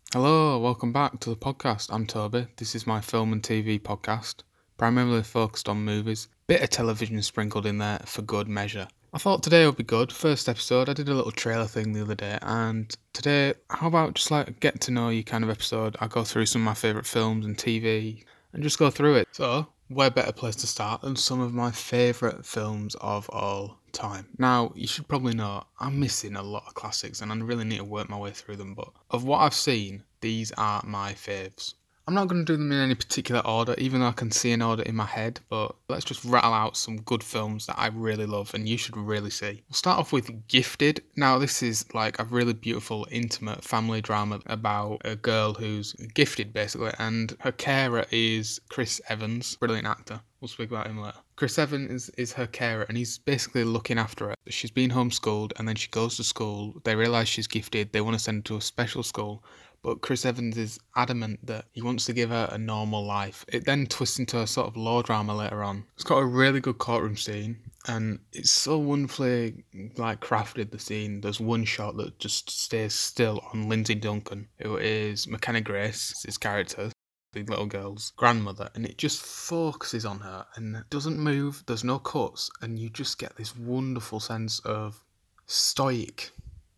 Hello, welcome back to the podcast. I'm Toby. This is my film and TV podcast, primarily focused on movies, bit of television sprinkled in there for good measure. I thought today would be good. First episode, I did a little trailer thing the other day, and today, how about just like a get to know you kind of episode? I go through some of my favourite films and TV and just go through it. So, where better place to start than some of my favourite films of all time. Now, you should probably know I'm missing a lot of classics and I really need to work my way through them, but of what I've seen, these are my faves. I'm not going to do them in any particular order, even though I can see an order in my head, but let's just rattle out some good films that I really love and you should really see. We'll start off with Gifted. Now, this is like a really beautiful, intimate family drama about a girl who's gifted, basically, and her carer is Chris Evans, brilliant actor. We'll speak about him later. Chris Evans is her carer and he's basically looking after her. She's been homeschooled and then she goes to school. They realise she's gifted. They want to send her to a special school. But Chris Evans is adamant that he wants to give her a normal life. It then twists into a sort of law drama later on. It's got a really good courtroom scene and it's so wonderfully like crafted, the scene. There's one shot that just stays still on Lindsay Duncan, who is McKenna Grace, his character, the little girl's grandmother, and it just focuses on her and doesn't move. There's no cuts, and you just get this wonderful sense of stoic,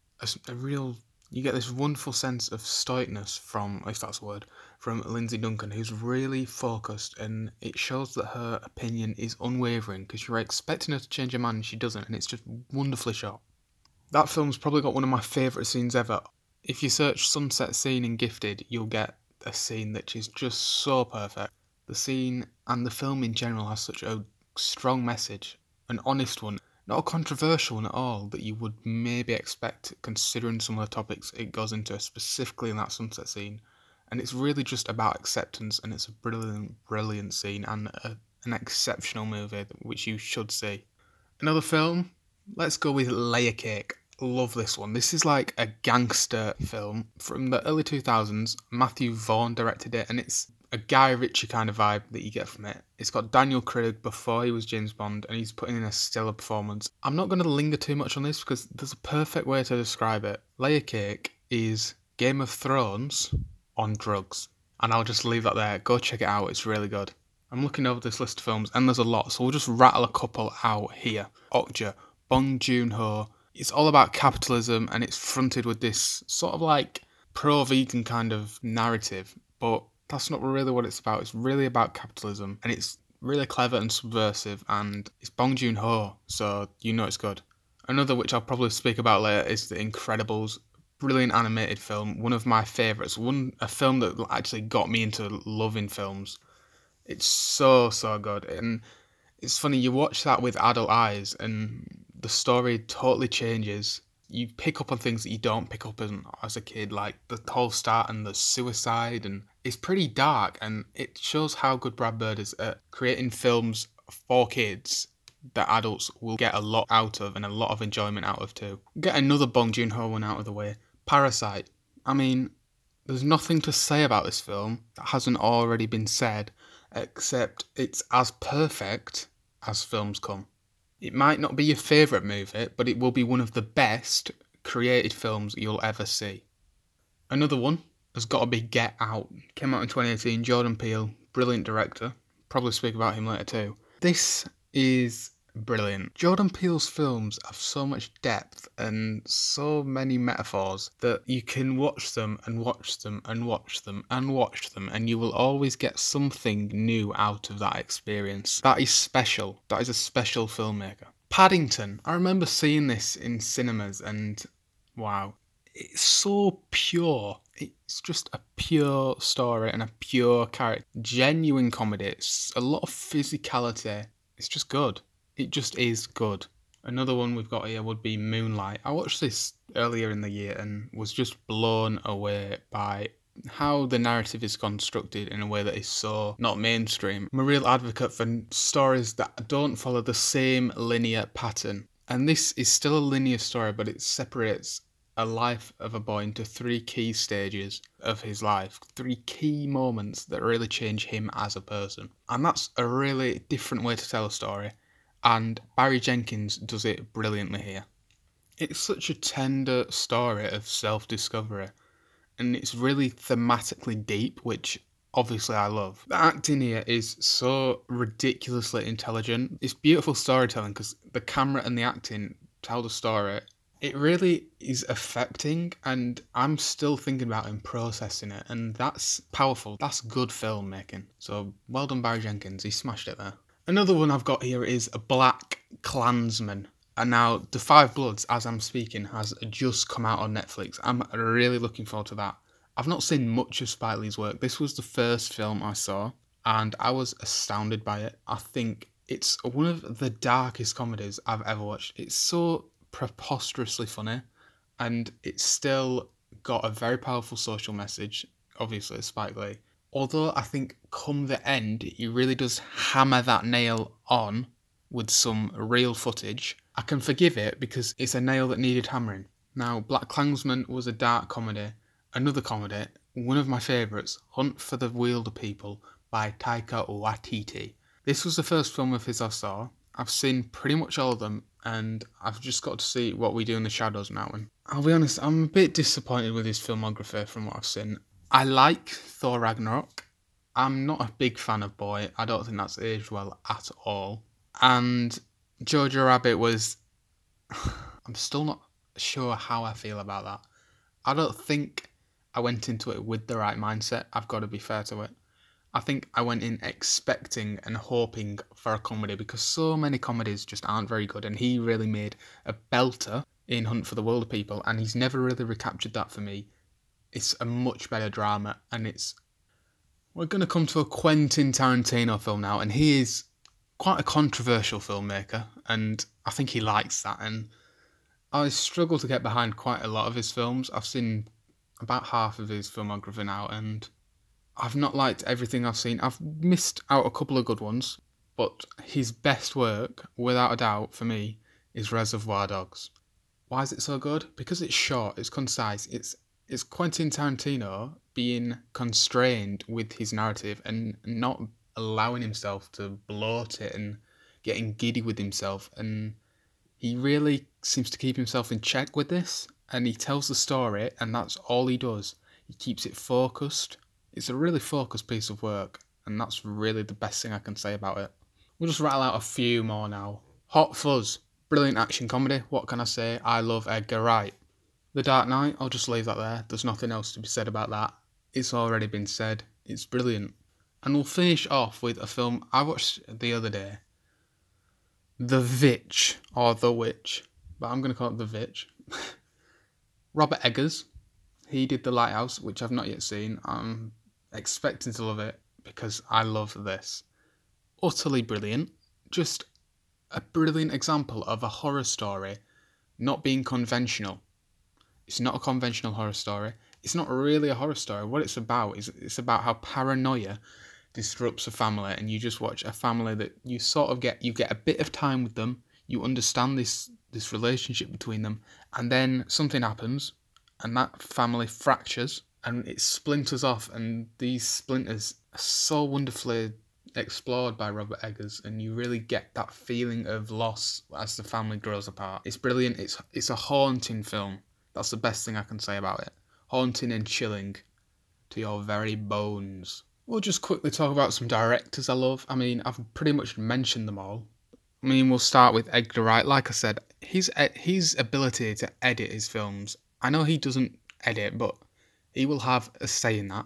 a real. You get this wonderful sense of stoicness from, if that's a word, from Lindsay Duncan, who's really focused, and it shows that her opinion is unwavering because you're expecting her to change her mind and she doesn't, and it's just wonderfully shot. That film's probably got one of my favourite scenes ever. If you search sunset scene in Gifted, you'll get a scene that is just so perfect. The scene and the film in general has such a strong message, an honest one, not a controversial one at all that you would maybe expect considering some of the topics it goes into, specifically in that sunset scene. And it's really just about acceptance, and it's a brilliant, brilliant scene and an exceptional movie which you should see. Another film, let's go with Layer Cake. Love this one. This is like a gangster film from the early 2000s. Matthew Vaughn directed it, and it's a Guy Ritchie kind of vibe that you get from it. It's got Daniel Craig before he was James Bond, and he's putting in a stellar performance. I'm not going to linger too much on this because there's a perfect way to describe it. Layer Cake is Game of Thrones on drugs. And I'll just leave that there. Go check it out. It's really good. I'm looking over this list of films, and there's a lot, so we'll just rattle a couple out here. Okja, Bong Joon-ho. It's all about capitalism, and it's fronted with this sort of like pro-vegan kind of narrative, but that's not really what it's about. It's really about capitalism, and it's really clever and subversive, and it's Bong Joon-ho, so you know it's good. Another which I'll probably speak about later is The Incredibles. Brilliant animated film, one of my favourites, a film that actually got me into loving films. It's so good, and it's funny, you watch that with adult eyes and the story totally changes. You pick up on things that you don't pick up as a kid, like the whole start and the suicide, and it's pretty dark, and it shows how good Brad Bird is at creating films for kids that adults will get a lot out of and a lot of enjoyment out of too. Get another Bong Joon-ho one out of the way. Parasite. I mean, there's nothing to say about this film that hasn't already been said, except it's as perfect as films come. It might not be your favourite movie, but it will be one of the best created films you'll ever see. Another one has got to be Get Out. Came out in 2018, Jordan Peele, brilliant director. Probably speak about him later too. This is brilliant. Jordan Peele's films have so much depth and so many metaphors that you can watch them and watch them and watch them and watch them, and you will always get something new out of that experience. That is special. That is a special filmmaker. Paddington. I remember seeing this in cinemas and wow. It's so pure. It's just a pure story and a pure character. Genuine comedy. It's a lot of physicality. It's just good. It just is good. Another one we've got here would be Moonlight. I watched this earlier in the year and was just blown away by how the narrative is constructed in a way that is so not mainstream. I'm a real advocate for stories that don't follow the same linear pattern. And this is still a linear story, but it separates a life of a boy into three key stages of his life, three key moments that really change him as a person. And that's a really different way to tell a story. And Barry Jenkins does it brilliantly here. It's such a tender story of self-discovery, and it's really thematically deep, which obviously I love. The acting here is so ridiculously intelligent. It's beautiful storytelling because the camera and the acting tell the story. It really is affecting, and I'm still thinking about it and processing it, and that's powerful. That's good filmmaking. So well done, Barry Jenkins. He smashed it there. Another one I've got here is Black Klansman. And now The Five Bloods, as I'm speaking, has just come out on Netflix. I'm really looking forward to that. I've not seen much of Spike Lee's work. This was the first film I saw, and I was astounded by it. I think it's one of the darkest comedies I've ever watched. It's so preposterously funny, and it's still got a very powerful social message, obviously, it's Spike Lee. Although I think come the end, he really does hammer that nail on with some real footage. I can forgive it because it's a nail that needed hammering. Now, Black Klansman was a dark comedy. Another comedy, one of my favourites, Hunt for the Wilder People by Taika Waititi. This was the first film of his I saw. I've seen pretty much all of them, and I've just got to see What We Do in the Shadows now. And I'll be honest, I'm a bit disappointed with his filmography from what I've seen. I like Thor Ragnarok. I'm not a big fan of Boy. I don't think that's aged well at all. And Jojo Rabbit was... I'm still not sure how I feel about that. I don't think I went into it with the right mindset. I've got to be fair to it. I think I went in expecting and hoping for a comedy because so many comedies just aren't very good, and he really made a belter in Hunt for the Wilder People, and he's never really recaptured that for me. It's a much better drama, and it's... We're going to come to a Quentin Tarantino film now, and he is quite a controversial filmmaker, and I think he likes that, and I struggle to get behind quite a lot of his films. I've seen about half of his filmography now, and I've not liked everything I've seen. I've missed out a couple of good ones, but his best work, without a doubt, for me, is Reservoir Dogs. Why is it so good? Because it's short, it's concise, it's Quentin Tarantino being constrained with his narrative and not allowing himself to bloat it and getting giddy with himself, and he really seems to keep himself in check with this, and he tells the story, and that's all he does. He keeps it focused. It's a really focused piece of work, and that's really the best thing I can say about it. We'll just rattle out a few more now. Hot Fuzz, brilliant action comedy. What can I say? I love Edgar Wright. The Dark Knight, I'll just leave that there. There's nothing else to be said about that. It's already been said. It's brilliant. And we'll finish off with a film I watched the other day. The Vitch, or The Witch, but I'm going to call it The Vitch. Robert Eggers, he did The Lighthouse, which I've not yet seen. I'm expecting to love it because I love this. Utterly brilliant. Just a brilliant example of a horror story not being conventional. It's not a conventional horror story. It's not really a horror story. What it's about is it's about how paranoia disrupts a family, and you just watch a family that you sort of get a bit of time with them, you understand this relationship between them, and then something happens and that family fractures and it splinters off, and these splinters are so wonderfully explored by Robert Eggers, and you really get that feeling of loss as the family grows apart. It's brilliant. It's a haunting film. That's the best thing I can say about it. Haunting and chilling to your very bones. We'll just quickly talk about some directors I love. I mean, I've pretty much mentioned them all. I mean, we'll start with Edgar Wright. Like I said, his ability to edit his films. I know he doesn't edit, but he will have a say in that.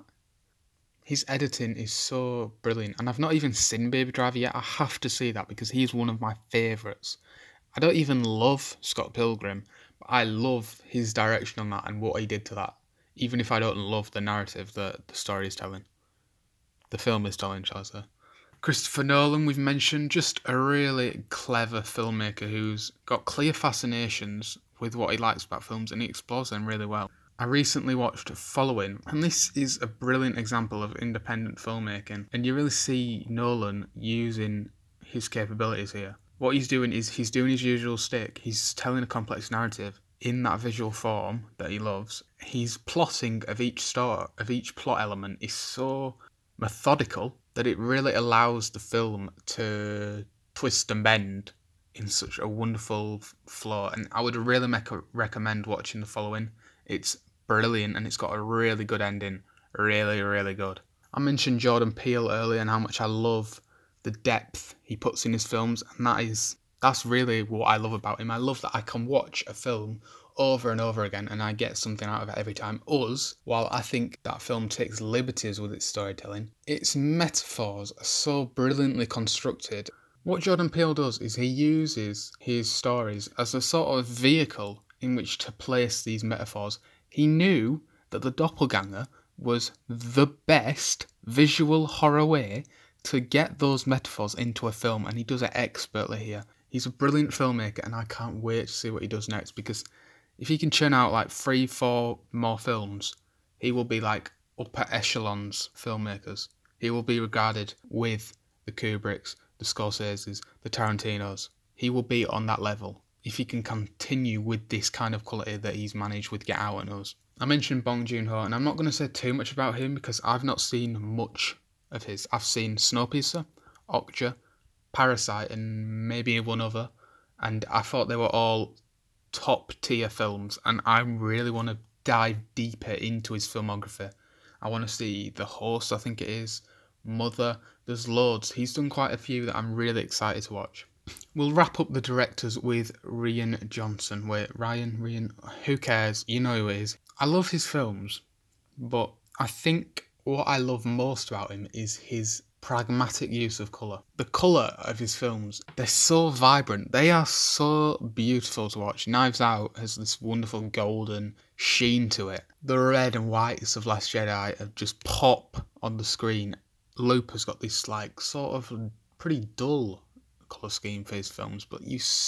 His editing is so brilliant, and I've not even seen Baby Driver yet. I have to see that because he's one of my favourites. I don't even love Scott Pilgrim, but I love his direction on that and what he did to that, even if I don't love the narrative that the story is telling. The film is telling, shall I say. Christopher Nolan, we've mentioned, just a really clever filmmaker who's got clear fascinations with what he likes about films, and he explores them really well. I recently watched Following, and this is a brilliant example of independent filmmaking, and you really see Nolan using his capabilities here. What he's doing is he's doing his usual stick. He's telling a complex narrative in that visual form that he loves. His plotting of each plot element is so methodical that it really allows the film to twist and bend in such a wonderful flow, and I would really recommend watching The Following. It's brilliant and it's got a really good ending. Really, really good. I mentioned Jordan Peele earlier and how much I love the depth he puts in his films, and that's really what I love about him. I love that I can watch a film over and over again and I get something out of it every time. While I think that film takes liberties with its storytelling, its metaphors are so brilliantly constructed. What Jordan Peele does is he uses his stories as a sort of vehicle in which to place these metaphors. He knew that The Doppelganger was the best visual horror way to get those metaphors into a film, and he does it expertly here. He's a brilliant filmmaker, and I can't wait to see what he does next, because if he can churn out like 3-4 more films, he will be like upper echelons filmmakers. He will be regarded with the Kubricks, the Scorseses, the Tarantinos. He will be on that level if he can continue with this kind of quality that he's managed with Get Out and Us. I mentioned Bong Joon-ho, and I'm not going to say too much about him because I've not seen much of his. I've seen Snowpiercer, Okja, Parasite, and maybe one other, and I thought they were all top tier films, and I really want to dive deeper into his filmography. I want to see The Host, I think it is, Mother, there's loads. He's done quite a few that I'm really excited to watch. We'll wrap up the directors with Rian Johnson. Rian, who cares? You know who he is. I love his films, but I think what I love most about him is his pragmatic use of colour. The colour of his films, they're so vibrant. They are so beautiful to watch. Knives Out has this wonderful golden sheen to it. The red and whites of Last Jedi have just pop on the screen. Looper's got this like sort of pretty dull colour scheme for his films, but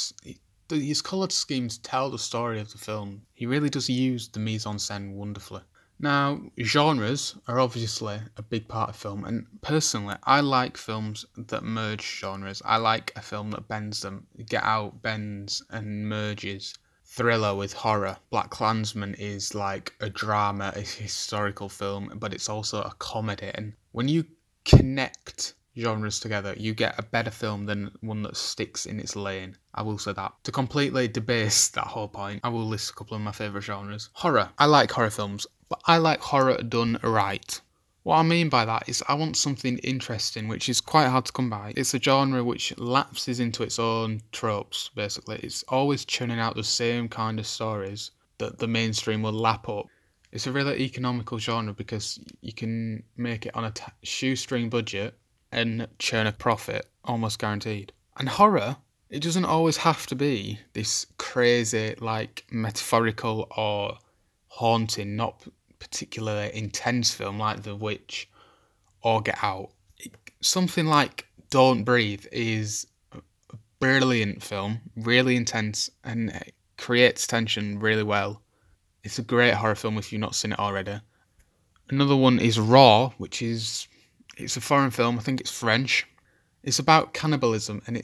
his coloured schemes tell the story of the film. He really does use the mise-en-scène wonderfully. Now, genres are obviously a big part of film, and personally, I like films that merge genres. I like a film that bends them. Get Out bends and merges. Thriller with horror. BlacKkKlansman is like a drama, a historical film, but it's also a comedy. And when you connect genres together, you get a better film than one that sticks in its lane. I will say that. To completely debase that whole point, I will list a couple of my favourite genres. Horror. I like horror films, but I like horror done right. What I mean by that is I want something interesting, which is quite hard to come by. It's a genre which lapses into its own tropes, basically. It's always churning out the same kind of stories that the mainstream will lap up. It's a really economical genre because you can make it on a shoestring budget and churn a profit, almost guaranteed. And horror, it doesn't always have to be this crazy, like, metaphorical or haunting, not particularly intense film like The Witch or Get Out. Something like Don't Breathe is a brilliant film, really intense, and it creates tension really well. It's a great horror film if you've not seen it already. Another one is Raw, it's a foreign film, I think it's French. It's about cannibalism, and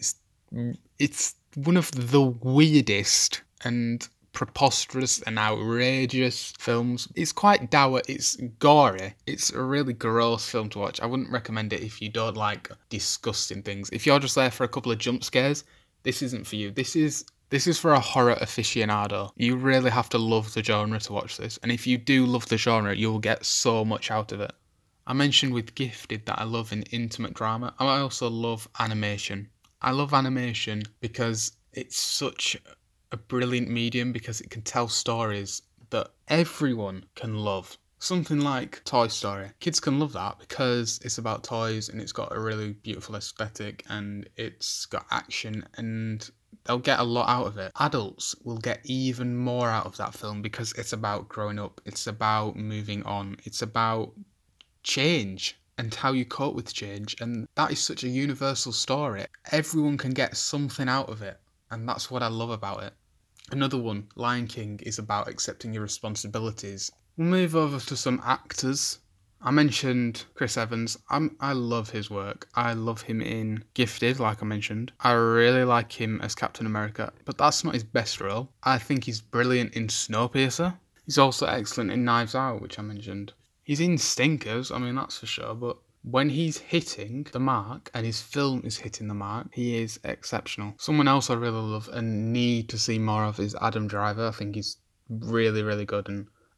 it's one of the weirdest and preposterous and outrageous films. It's quite dour, it's gory, it's a really gross film to watch. I wouldn't recommend it if you don't like disgusting things. If you're just there for a couple of jump scares, this isn't for you. This is for a horror aficionado. You really have to love the genre to watch this, and if you do love the genre, you'll get so much out of it. I mentioned with Gifted that I love an intimate drama. I also love animation. I love animation because it's such a brilliant medium, because it can tell stories that everyone can love. Something like Toy Story. Kids can love that because it's about toys and it's got a really beautiful aesthetic and it's got action and they'll get a lot out of it. Adults will get even more out of that film because it's about growing up. It's about moving on. It's about change and how you cope with change, and that is such a universal story. Everyone can get something out of it, and that's what I love about it. Another one, Lion King, is about accepting your responsibilities. We'll move over to some actors. I mentioned Chris Evans. I love his work. I love him in Gifted, like I mentioned. I really like him as Captain America, but that's not his best role. I think he's brilliant in Snowpiercer. He's also excellent in Knives Out, which I mentioned. He's in Stinkers, I mean, that's for sure, but when he's hitting the mark and his film is hitting the mark, he is exceptional. Someone else I really love and need to see more of is Adam Driver. I think he's really, really good, and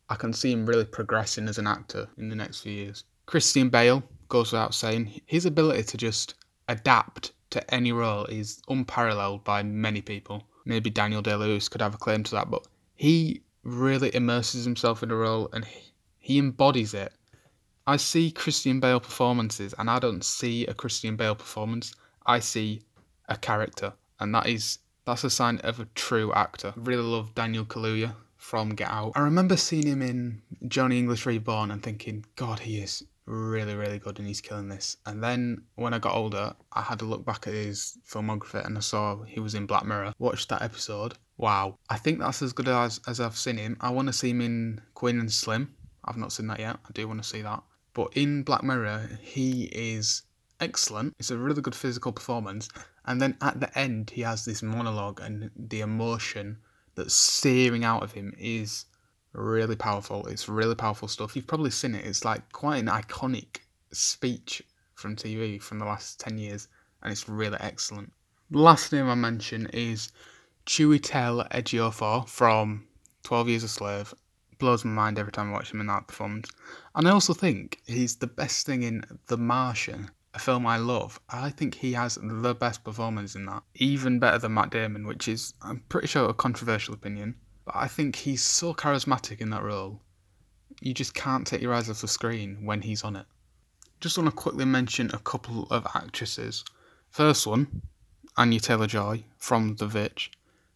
I can see him really progressing as an actor in the next few years. Christian Bale, goes without saying, his ability to just adapt to any role is unparalleled by many people. Maybe Daniel Day-Lewis could have a claim to that, but he really immerses himself in a role and he embodies it. I see Christian Bale performances and I don't see a Christian Bale performance. I see a character, and that's a sign of a true actor. I really love Daniel Kaluuya from Get Out. I remember seeing him in Johnny English Reborn and thinking, God, he is really, really good and he's killing this. And then when I got older, I had to look back at his filmography and I saw he was in Black Mirror. Watched that episode. Wow. I think that's as good as I've seen him. I want to see him in Queen and Slim. I've not seen that yet. I do want to see that. But in Black Mirror, he is excellent. It's a really good physical performance. And then at the end, he has this monologue, and the emotion that's searing out of him is really powerful. It's really powerful stuff. You've probably seen it. It's like quite an iconic speech from TV from the last 10 years, and it's really excellent. The last name I mention is Chiwetel Ejiofor from 12 Years a Slave. Blows my mind every time I watch him in that performance. And I also think he's the best thing in The Martian, a film I love. I think he has the best performance in that. Even better than Matt Damon, which is, I'm pretty sure, a controversial opinion. But I think he's so charismatic in that role. You just can't take your eyes off the screen when he's on it. Just want to quickly mention a couple of actresses. First one, Anya Taylor-Joy from The Witch.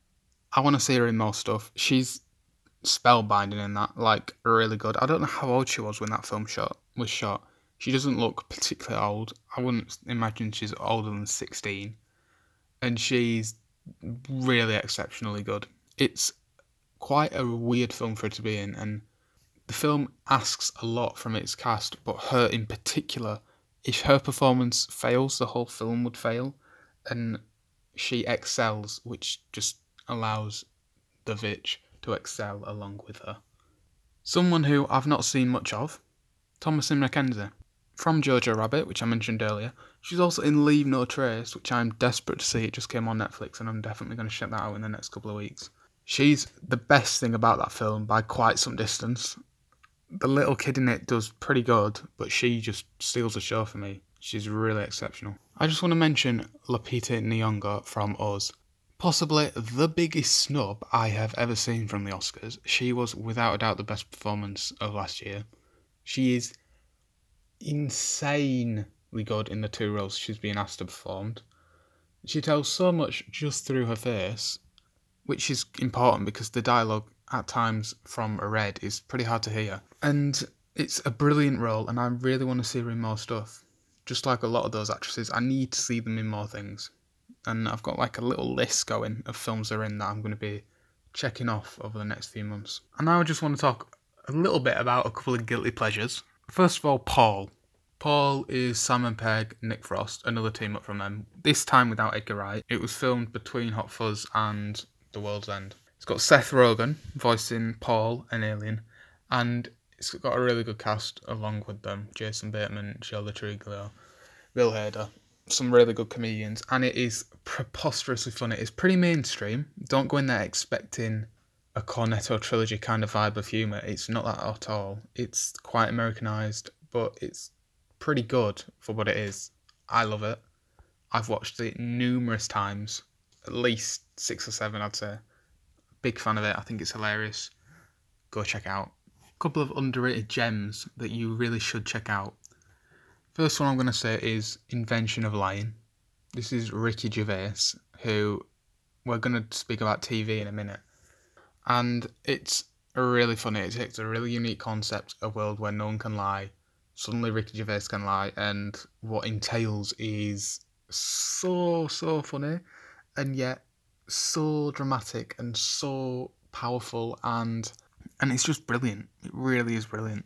I want to see her in more stuff. She's spellbinding in that, like, really good. I don't know how old she was when that film was shot. She doesn't look particularly old. I wouldn't imagine she's older than 16. And she's really exceptionally good. It's quite a weird film for her to be in, and the film asks a lot from its cast, but her in particular, if her performance fails, the whole film would fail, and she excels, which just allows the Witch to excel along with her. Someone who I've not seen much of, Thomasin McKenzie, from Jojo Rabbit, which I mentioned earlier. She's also in Leave No Trace, which I'm desperate to see. It just came on Netflix, and I'm definitely going to check that out in the next couple of weeks. She's the best thing about that film by quite some distance. The little kid in it does pretty good, but she just steals the show for me. She's really exceptional. I just want to mention Lupita Nyong'o from Us. Possibly the biggest snub I have ever seen from the Oscars. She was without a doubt the best performance of last year. She is insanely good in the two roles she's being asked to perform. She tells so much just through her face, which is important because the dialogue at times from Red is pretty hard to hear. And it's a brilliant role, and I really want to see her in more stuff. Just like a lot of those actresses, I need to see them in more things. And I've got like a little list going of films they're in that I'm going to be checking off over the next few months. And now I just want to talk a little bit about a couple of guilty pleasures. First of all, Paul. Paul is Simon Pegg, Nick Frost, another team up from them. This time without Edgar Wright. It was filmed between Hot Fuzz and The World's End. It's got Seth Rogen voicing Paul, an alien, and it's got a really good cast along with them. Jason Bateman, Sheldon Triglio, Bill Hader. Some really good comedians, and it is preposterously funny. It's pretty mainstream. Don't go in there expecting a Cornetto trilogy kind of vibe of humour. It's not that at all. It's quite Americanised, but it's pretty good for what it is. I love it. I've watched it numerous times, at least 6 or 7, I'd say. Big fan of it. I think it's hilarious. Go check it out. A couple of underrated gems that you really should check out. First one I'm going to say is Invention of Lying. This is Ricky Gervais, who we're going to speak about TV in a minute. And it's really funny. It takes a really unique concept, a world where no one can lie. Suddenly Ricky Gervais can lie, and what entails is so funny, and yet so dramatic and so powerful, and it's just brilliant. It really is brilliant.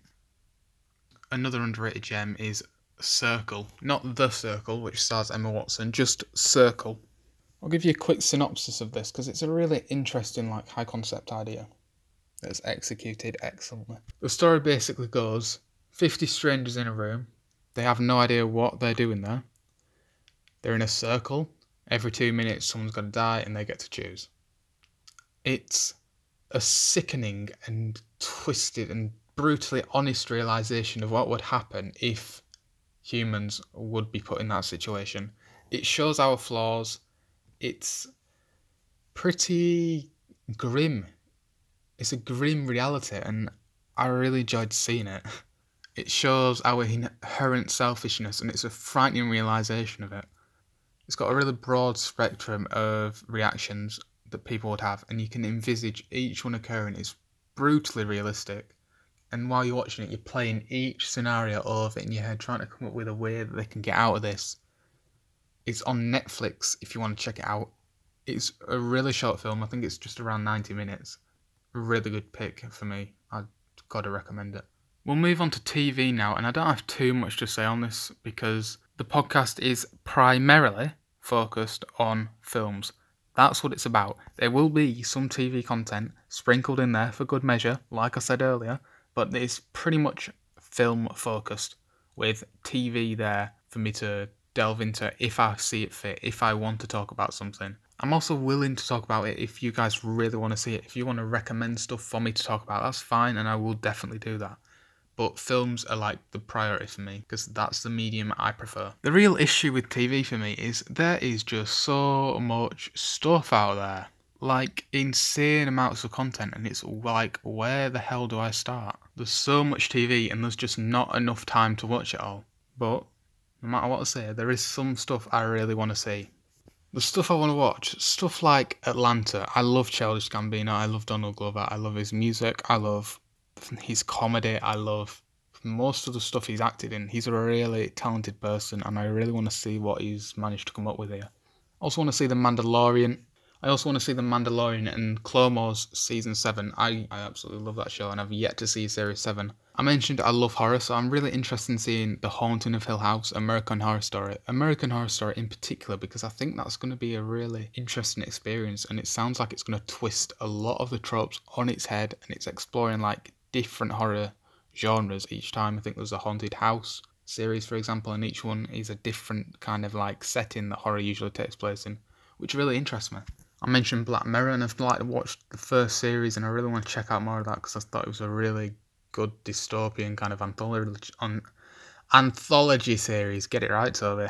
Another underrated gem is Circle. Not The Circle, which stars Emma Watson, just Circle. I'll give you a quick synopsis of this because it's a really interesting, like, high concept idea that's executed excellently. The story basically goes 50 strangers in a room. They have no idea what they're doing there. They're in a circle. Every 2 minutes someone's got to die and they get to choose. It's a sickening and twisted and brutally honest realisation of what would happen if humans would be put in that situation. It shows our flaws. It's pretty grim. It's a grim reality, and I really enjoyed seeing it. It shows our inherent selfishness, and it's a frightening realisation of it. It's got a really broad spectrum of reactions that people would have, and you can envisage each one occurring. It's brutally realistic, and while you're watching it, you're playing each scenario over in your head, trying to come up with a way that they can get out of this. It's on Netflix if you want to check it out. It's a really short film. I think it's just around 90 minutes. A really good pick for me. I've got to recommend it. We'll move on to TV now, and I don't have too much to say on this because the podcast is primarily focused on films. That's what it's about. There will be some TV content sprinkled in there for good measure, like I said earlier, but it's pretty much film focused with TV there for me to delve into if I see it fit, if I want to talk about something. I'm also willing to talk about it if you guys really want to see it. If you want to recommend stuff for me to talk about, that's fine, and I will definitely do that. But films are like the priority for me because that's the medium I prefer. The real issue with TV for me is there is just so much stuff out there. Like insane amounts of content, and it's like, where the hell do I start? There's so much TV and there's just not enough time to watch it all. But no matter what I say, there is some stuff I really want to see. The stuff I want to watch, stuff like Atlanta. I love Childish Gambino, I love Donald Glover, I love his music, I love his comedy, I love most of the stuff he's acted in. He's a really talented person, and I really want to see what he's managed to come up with here. I also want to see The Mandalorian. I also want to see The Mandalorian and Clone Wars Season 7. I absolutely love that show, and I've yet to see Series 7. I mentioned I love horror, so I'm really interested in seeing The Haunting of Hill House, American Horror Story. American Horror Story in particular, because I think that's going to be a really interesting experience, and it sounds like it's going to twist a lot of the tropes on its head, and it's exploring like different horror genres each time. I think there's a Haunted House series, for example, and each one is a different kind of like setting that horror usually takes place in, which really interests me. I mentioned Black Mirror, and I've watched the first series, and I really want to check out more of that because I thought it was a really good dystopian kind of anthology series. Get it right, Toby.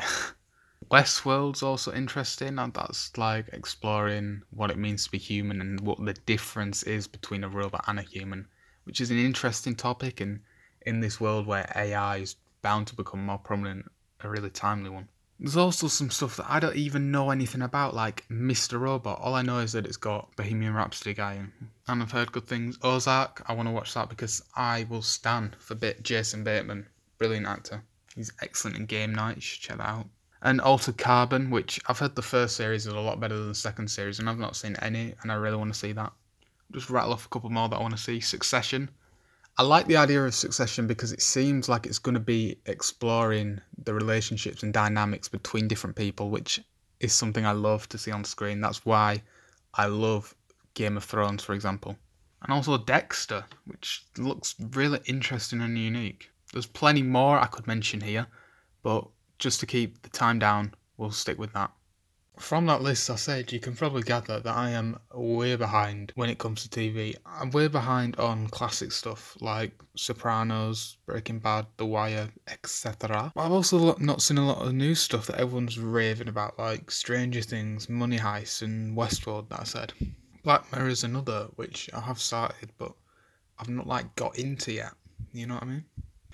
Westworld's also interesting, and that's like exploring what it means to be human and what the difference is between a robot and a human, which is an interesting topic, and in this world where AI is bound to become more prominent, a really timely one. There's also some stuff that I don't even know anything about, like Mr. Robot. All I know is that it's got Bohemian Rhapsody guy in, and I've heard good things. Ozark, I want to watch that because I will stand for Jason Bateman. Brilliant actor. He's excellent in Game Night, you should check that out. And Altered Carbon, which I've heard the first series is a lot better than the second series, and I've not seen any, and I really want to see that. Just rattle off a couple more that I want to see. Succession. I like the idea of Succession because it seems like it's going to be exploring the relationships and dynamics between different people, which is something I love to see on screen. That's why I love Game of Thrones, for example. And also Dexter, which looks really interesting and unique. There's plenty more I could mention here, but just to keep the time down, we'll stick with that. From that list I said, you can probably gather that I am way behind when it comes to TV. I'm way behind on classic stuff like Sopranos, Breaking Bad, The Wire, etc. But I've also not seen a lot of new stuff that everyone's raving about, like Stranger Things, Money Heist, and Westworld that I said. Black Mirror is another, which I have started, but I've not got into yet. You know what I mean?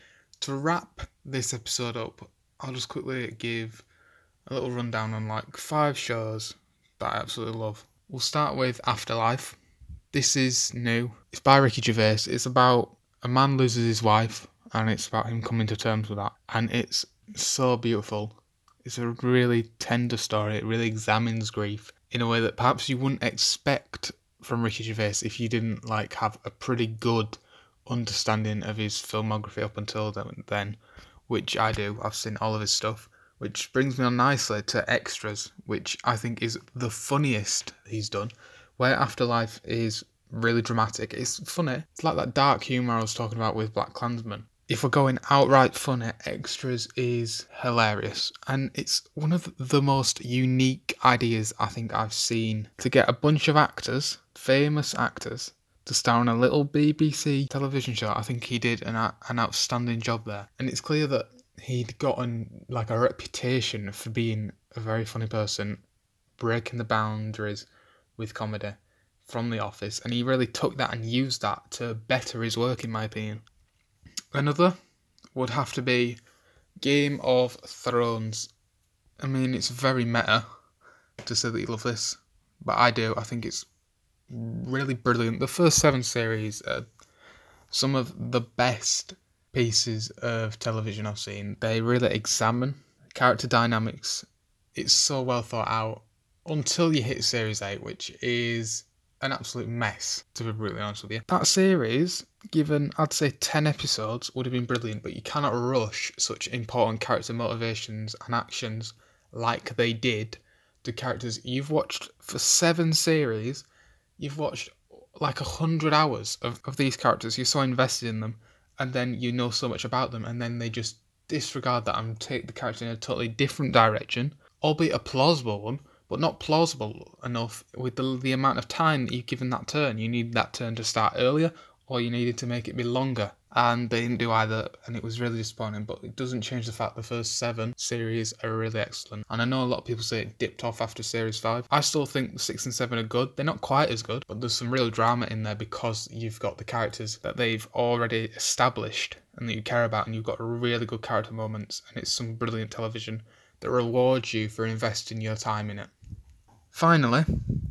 To wrap this episode up, I'll just quickly give a little rundown on 5 shows that I absolutely love. We'll start with Afterlife. This is new. It's by Ricky Gervais. It's about a man loses his wife, and it's about him coming to terms with that. And it's so beautiful. It's a really tender story. It really examines grief in a way that perhaps you wouldn't expect from Ricky Gervais if you didn't have a pretty good understanding of his filmography up until then, which I do. I've seen all of his stuff. Which brings me on nicely to Extras, which I think is the funniest he's done, where Afterlife is really dramatic. It's funny. It's like that dark humour I was talking about with BlacKkKlansman. If we're going outright funny, Extras is hilarious. And it's one of the most unique ideas I think I've seen, to get a bunch of actors, famous actors, to star on a little BBC television show. I think he did an outstanding job there. And it's clear that he'd gotten like a reputation for being a very funny person, breaking the boundaries with comedy from The Office, and he really took that and used that to better his work, in my opinion. Another would have to be Game of Thrones. I mean, it's very meta to say that you love this, but I do. I think it's really brilliant. The first 7 series are some of the best pieces of television I've seen. They really examine character dynamics. It's so well thought out until you hit series 8, which is an absolute mess, to be brutally honest with you. That series, given I'd say 10 episodes, would have been brilliant, but you cannot rush such important character motivations and actions like they did to characters you've watched for 7 series. You've watched like 100 hours of these characters. You're so invested in them, and then you know so much about them, and then they just disregard that and take the character in a totally different direction, albeit a plausible one, but not plausible enough with the amount of time that you've given that turn. You need that turn to start earlier, or you needed to make it be longer. And they didn't do either, and it was really disappointing, but it doesn't change the fact the first 7 series are really excellent. And I know a lot of people say it dipped off after series 5. I still think 6 and 7 are good. They're not quite as good, but there's some real drama in there because you've got the characters that they've already established and that you care about, and you've got really good character moments, and it's some brilliant television that rewards you for investing your time in it. Finally,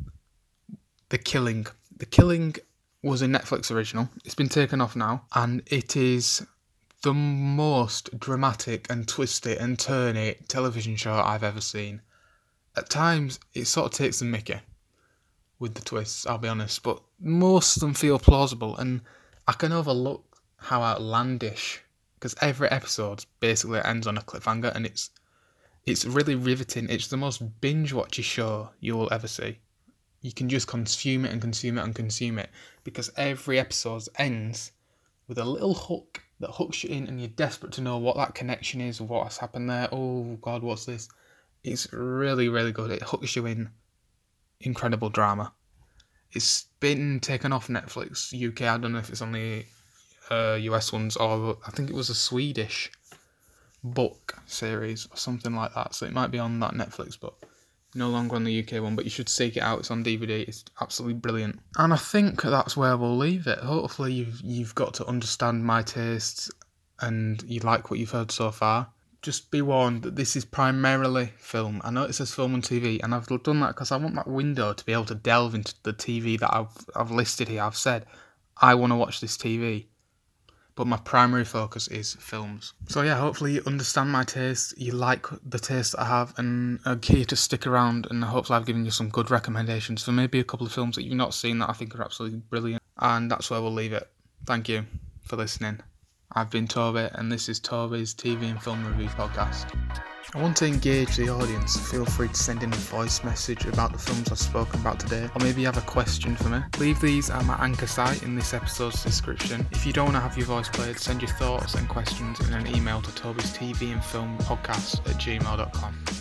The Killing. The Killing was a Netflix original. It's been taken off now, and it is the most dramatic and twisty and turny television show I've ever seen. At times, it sort of takes the mickey with the twists, I'll be honest, but most of them feel plausible, and I can overlook how outlandish, because every episode basically ends on a cliffhanger, and it's really riveting. It's the most binge-watchy show you will ever see. You can just consume it and consume it and consume it, because every episode ends with a little hook that hooks you in, and you're desperate to know what that connection is, what's happened there. Oh God, what's this? It's really, really good. It hooks you in. Incredible drama. It's been taken off Netflix UK. I don't know if it's on the US ones, or I think it was a Swedish book series or something like that. So it might be on that Netflix, but no longer on the UK one, but you should seek it out. It's on DVD. It's absolutely brilliant. And I think that's where we'll leave it. Hopefully you've got to understand my tastes and you like what you've heard so far. Just be warned that this is primarily film. I know it says film and TV, and I've done that because I want that window to be able to delve into the TV that I've listed here. I've said, I want to watch this TV. But my primary focus is films. So yeah, hopefully you understand my taste, you like the taste that I have, and are keen to stick around, and hopefully I've given you some good recommendations for maybe a couple of films that you've not seen that I think are absolutely brilliant. And that's where we'll leave it. Thank you for listening. I've been Toby, and this is Toby's TV and Film Review Podcast. I want to engage the audience. Feel free to send in a voice message about the films I've spoken about today, or maybe you have a question for me. Leave these at my Anchor site in this episode's description. If you don't want to have your voice played, send your thoughts and questions in an email to Toby's TV and Film Podcast at gmail.com.